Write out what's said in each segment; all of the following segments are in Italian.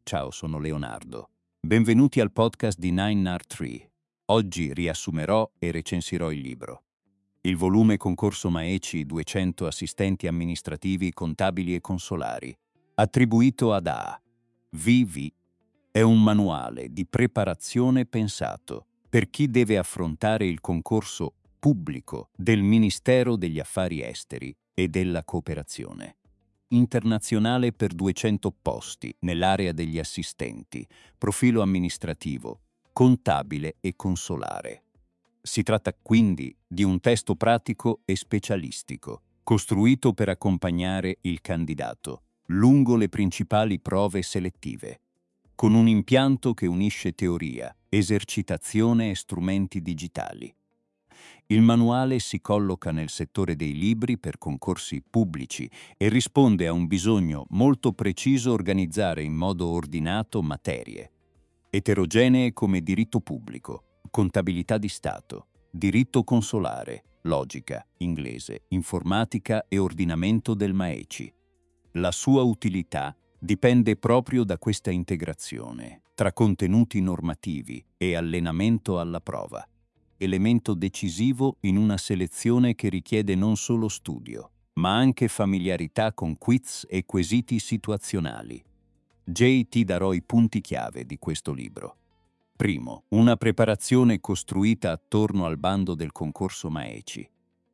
Ciao, sono Leonardo. Benvenuti al podcast di 9R3. Oggi riassumerò e recensirò il libro. Il volume Concorso Maeci 200 assistenti amministrativi, contabili e consolari, attribuito ad AVV, è un manuale di preparazione pensato per chi deve affrontare il concorso pubblico del Ministero degli Affari Esteri e della Cooperazione internazionale per 200 posti nell'area degli assistenti, profilo amministrativo, contabile e consolare. Si tratta quindi di un testo pratico e specialistico, costruito per accompagnare il candidato lungo le principali prove selettive, con un impianto che unisce teoria, esercitazione e strumenti digitali. Il manuale si colloca nel settore dei libri per concorsi pubblici e risponde a un bisogno molto preciso organizzare in modo ordinato materie eterogenee come diritto pubblico, contabilità di Stato, diritto consolare, logica, inglese, informatica e ordinamento del MAECI. La sua utilità dipende proprio da questa integrazione tra contenuti normativi e allenamento alla prova, elemento decisivo in una selezione che richiede non solo studio, ma anche familiarità con quiz e quesiti situazionali. Ti darò i punti chiave di questo libro. Primo, una preparazione costruita attorno al bando del concorso Maeci.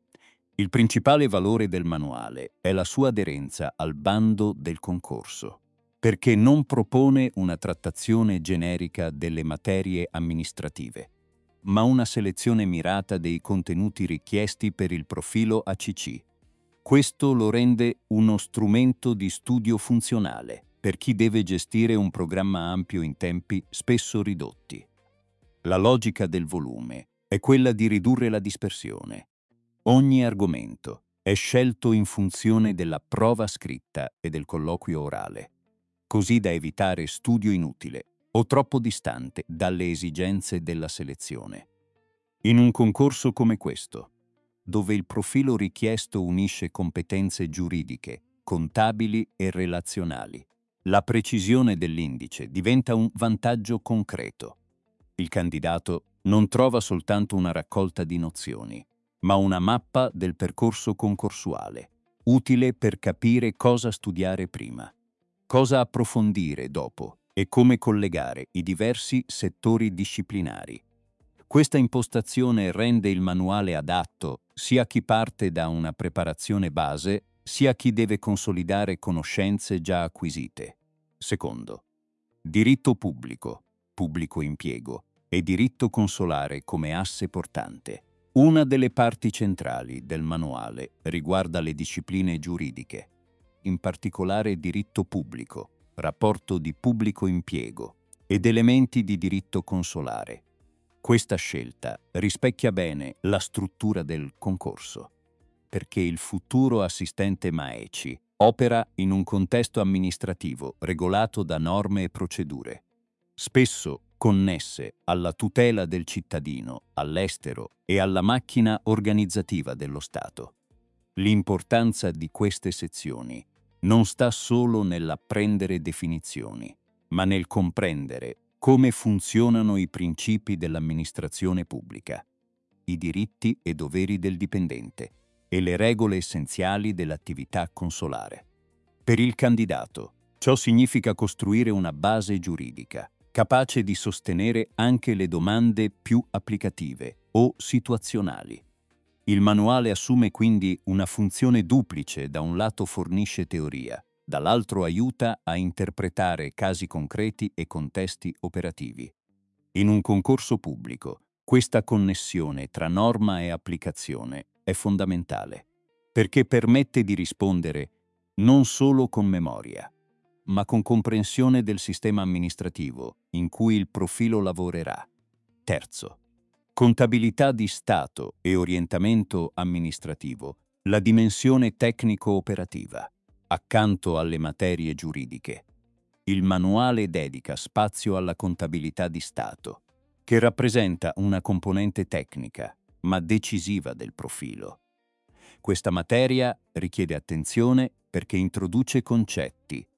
Il principale valore del manuale è la sua aderenza al bando del concorso, perché non propone una trattazione generica delle materie amministrative, ma una selezione mirata dei contenuti richiesti per il profilo ACC. Questo lo rende uno strumento di studio funzionale per chi deve gestire un programma ampio in tempi spesso ridotti. La logica del volume è quella di ridurre la dispersione. Ogni argomento è scelto in funzione della prova scritta e del colloquio orale, così da evitare studio inutile o troppo distante dalle esigenze della selezione. In un concorso come questo, dove il profilo richiesto unisce competenze giuridiche, contabili e relazionali, la precisione dell'indice diventa un vantaggio concreto. Il candidato non trova soltanto una raccolta di nozioni, ma una mappa del percorso concorsuale, utile per capire cosa studiare prima, cosa approfondire dopo e come collegare i diversi settori disciplinari. Questa impostazione rende il manuale adatto sia a chi parte da una preparazione base, sia a chi deve consolidare conoscenze già acquisite. Secondo, diritto pubblico, pubblico impiego e diritto consolare come asse portante. Una delle parti centrali del manuale riguarda le discipline giuridiche, in particolare diritto pubblico, rapporto di pubblico impiego ed elementi di diritto consolare. Questa scelta rispecchia bene la struttura del concorso, perché il futuro assistente Maeci opera in un contesto amministrativo regolato da norme e procedure, spesso connesse alla tutela del cittadino all'estero e alla macchina organizzativa dello Stato. L'importanza di queste sezioni non sta solo nell'apprendere definizioni, ma nel comprendere come funzionano i principi dell'amministrazione pubblica, i diritti e doveri del dipendente e le regole essenziali dell'attività consolare. Per il candidato, ciò significa costruire una base giuridica, capace di sostenere anche le domande più applicative o situazionali. Il manuale assume quindi una funzione duplice: da un lato fornisce teoria, dall'altro aiuta a interpretare casi concreti e contesti operativi. In un concorso pubblico, questa connessione tra norma e applicazione è fondamentale, perché permette di rispondere non solo con memoria, ma con comprensione del sistema amministrativo in cui il profilo lavorerà. Terzo, contabilità di Stato e orientamento amministrativo, la dimensione tecnico-operativa, accanto alle materie giuridiche. Il manuale dedica spazio alla contabilità di Stato, che rappresenta una componente tecnica, ma decisiva del profilo. Questa materia richiede attenzione perché introduce concetti,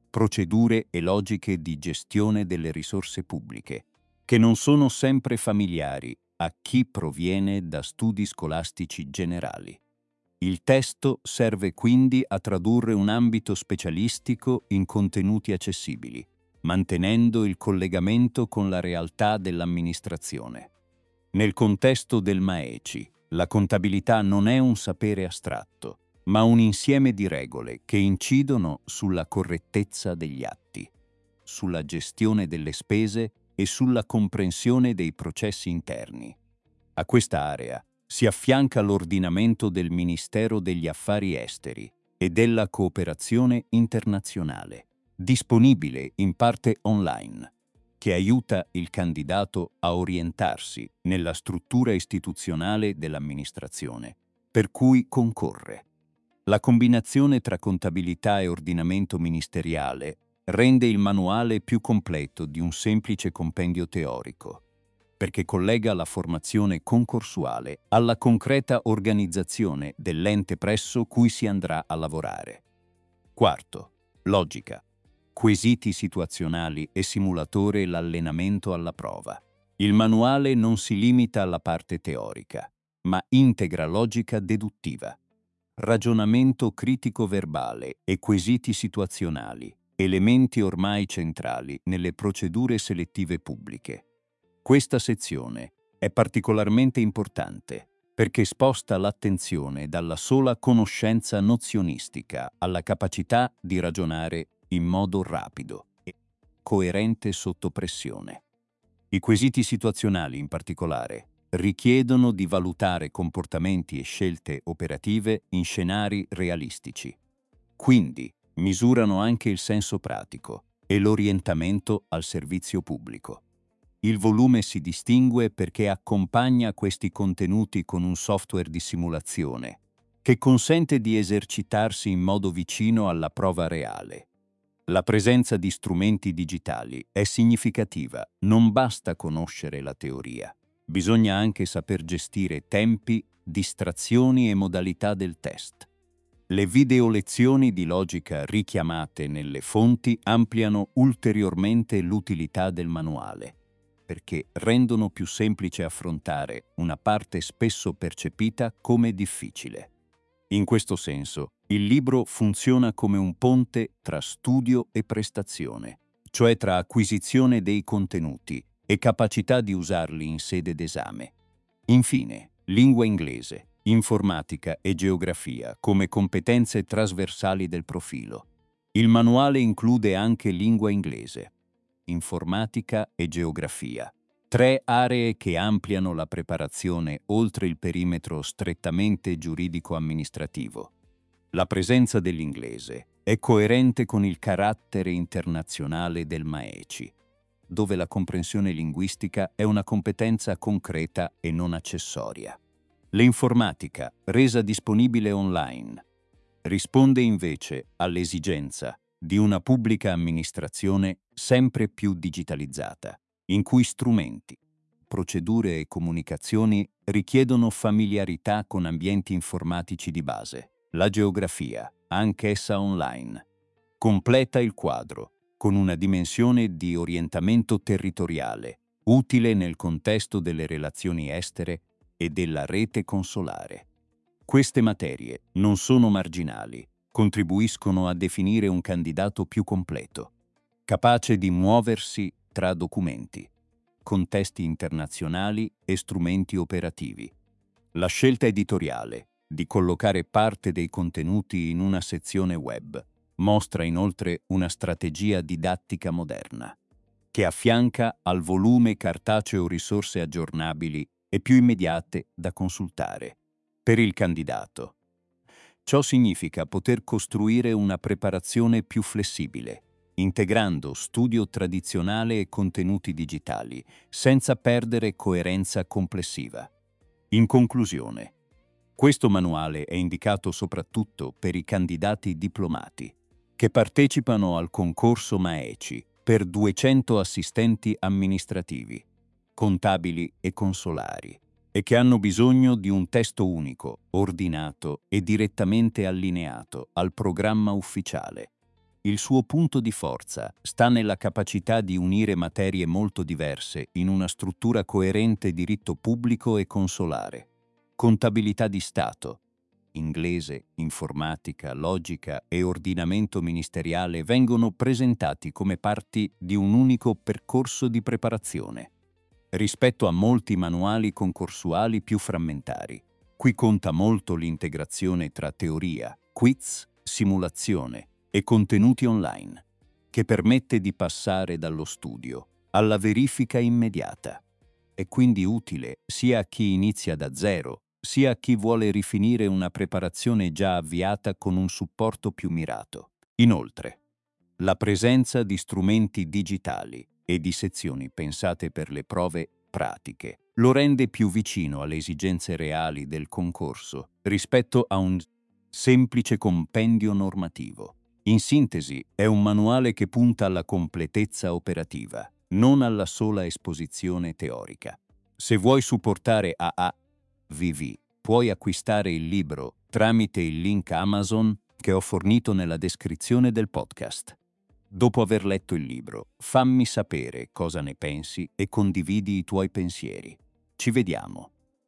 procedure e logiche di gestione delle risorse pubbliche, che non sono sempre familiari a chi proviene da studi scolastici generali. Il testo serve quindi a tradurre un ambito specialistico in contenuti accessibili, mantenendo il collegamento con la realtà dell'amministrazione. Nel contesto del MAECI, la contabilità non è un sapere astratto, ma un insieme di regole che incidono sulla correttezza degli atti, sulla gestione delle spese e sulla comprensione dei processi interni. A questa area si affianca l'ordinamento del Ministero degli Affari Esteri e della Cooperazione Internazionale, disponibile in parte online, che aiuta il candidato a orientarsi nella struttura istituzionale dell'amministrazione, per cui concorre. La combinazione tra contabilità e ordinamento ministeriale rende il manuale più completo di un semplice compendio teorico, perché collega la formazione concorsuale alla concreta organizzazione dell'ente presso cui si andrà a lavorare. Quarto, logica. Quesiti situazionali e simulatore l'allenamento alla prova. Il manuale non si limita alla parte teorica, ma integra logica deduttiva, ragionamento critico-verbale e quesiti situazionali, elementi ormai centrali nelle procedure selettive pubbliche. Questa sezione è particolarmente importante perché sposta l'attenzione dalla sola conoscenza nozionistica alla capacità di ragionare in modo rapido e coerente sotto pressione. I quesiti situazionali, in particolare, richiedono di valutare comportamenti e scelte operative in scenari realistici. Quindi, misurano anche il senso pratico e l'orientamento al servizio pubblico. Il volume si distingue perché accompagna questi contenuti con un software di simulazione che consente di esercitarsi in modo vicino alla prova reale. La presenza di strumenti digitali è significativa, non basta conoscere la teoria. Bisogna anche saper gestire tempi, distrazioni e modalità del test. Le video lezioni di logica richiamate nelle fonti ampliano ulteriormente l'utilità del manuale, perché rendono più semplice affrontare una parte spesso percepita come difficile. In questo senso, il libro funziona come un ponte tra studio e prestazione, cioè tra acquisizione dei contenuti e capacità di usarli in sede d'esame. Infine, lingua inglese, informatica e geografia come competenze trasversali del profilo. Il manuale include anche lingua inglese, informatica e geografia, tre aree che ampliano la preparazione oltre il perimetro strettamente giuridico-amministrativo. La presenza dell'inglese è coerente con il carattere internazionale del MAECI, dove la comprensione linguistica è una competenza concreta e non accessoria. L'informatica, resa disponibile online, risponde invece all'esigenza di una pubblica amministrazione sempre più digitalizzata, in cui strumenti, procedure e comunicazioni richiedono familiarità con ambienti informatici di base. La geografia, anch'essa online, completa il quadro con una dimensione di orientamento territoriale, utile nel contesto delle relazioni estere e della rete consolare. Queste materie non sono marginali, contribuiscono a definire un candidato più completo, capace di muoversi tra documenti, contesti internazionali e strumenti operativi. La scelta editoriale di collocare parte dei contenuti in una sezione web mostra inoltre una strategia didattica moderna, che affianca al volume cartaceo risorse aggiornabili e più immediate da consultare. Per il candidato, ciò significa poter costruire una preparazione più flessibile, integrando studio tradizionale e contenuti digitali, senza perdere coerenza complessiva. In conclusione, questo manuale è indicato soprattutto per i candidati diplomati che partecipano al concorso MAECI per 200 assistenti amministrativi, contabili e consolari, e che hanno bisogno di un testo unico, ordinato e direttamente allineato al programma ufficiale. Il suo punto di forza sta nella capacità di unire materie molto diverse in una struttura coerente: diritto pubblico e consolare, contabilità di Stato, inglese, informatica, logica e ordinamento ministeriale vengono presentati come parti di un unico percorso di preparazione, rispetto a molti manuali concorsuali più frammentari. Qui conta molto l'integrazione tra teoria, quiz, simulazione e contenuti online, che permette di passare dallo studio alla verifica immediata. È quindi utile sia a chi inizia da zero, sia a chi vuole rifinire una preparazione già avviata con un supporto più mirato. Inoltre, la presenza di strumenti digitali e di sezioni pensate per le prove pratiche lo rende più vicino alle esigenze reali del concorso rispetto a un semplice compendio normativo. In sintesi, è un manuale che punta alla completezza operativa, non alla sola esposizione teorica. Se vuoi supportare AAVV, puoi acquistare il libro tramite il link Amazon che ho fornito nella descrizione del podcast. Dopo aver letto il libro, fammi sapere cosa ne pensi e condividi i tuoi pensieri. Ci vediamo.